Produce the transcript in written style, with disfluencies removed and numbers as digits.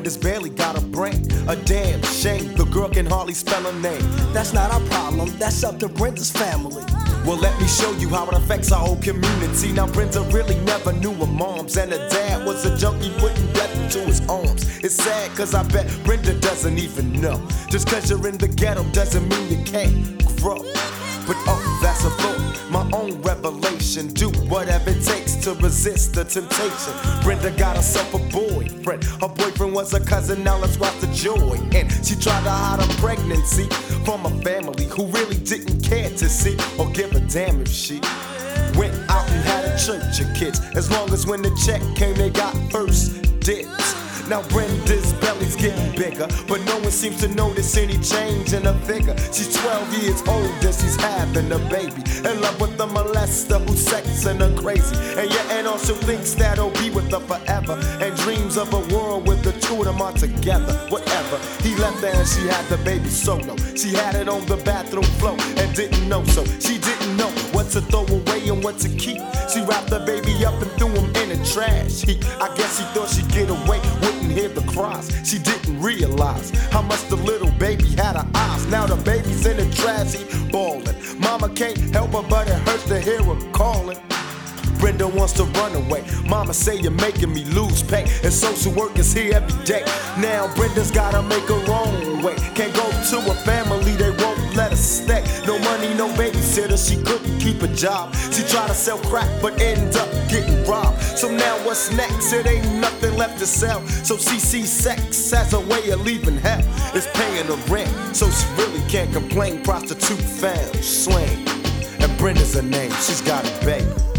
Brenda's barely got a brain. A damn shame, the girl can hardly spell her name. That's not our problem, that's up to Brenda's family. Well, let me show you how it affects our whole community. Now, Brenda really never knew her moms, and her dad was a junkie putting death into his arms. It's sad, cause I bet Brenda doesn't even know. Just cause you're in the ghetto doesn't mean you can't grow. But oh, that's a thought, my own revelation. Do whatever it takes to resist the temptation. Brenda got herself a boyfriend. Her boyfriend was a cousin, now let's watch the joy. And she tried to hide her pregnancy from a family who really didn't care to see or give a damn if she went out and had a church of kids. As long as when the check came, they got first dibs. Now Brenda's belly's getting bigger, but no one seems to notice any change in her figure. She's 12 years old and she's having a baby, in love with the molester who's sexing her crazy. And your aunt also thinks that he'll be with her forever, and dreams of a world with the two of them are together. Whatever, he left her and she had the baby solo. She had it on the bathroom floor and didn't know, so she didn't know what to throw away and what to keep. She wrapped the baby up and threw him in the trash heap. I guess she thought she'd get away, wouldn't hear the cries. She didn't realize how much the little baby had her eyes. Now the baby's in the trash heap bawling. Mama can't help her, but it hurts to hear her calling. Brenda wants to run away. Mama say you're making me lose pay, and social work is here every day. Now Brenda's gotta make her own way. Can't go to a family, they won't let her stay. No money, no babysitter, she couldn't keep a job. She tried to sell crack, but ended up getting robbed. So now what's next? It ain't nothing left to sell. So she sees sex as a way of leaving hell. It's paying her rent, so she really can't complain. Prostitute found, slain, and Brenda's her name. She's got a baby.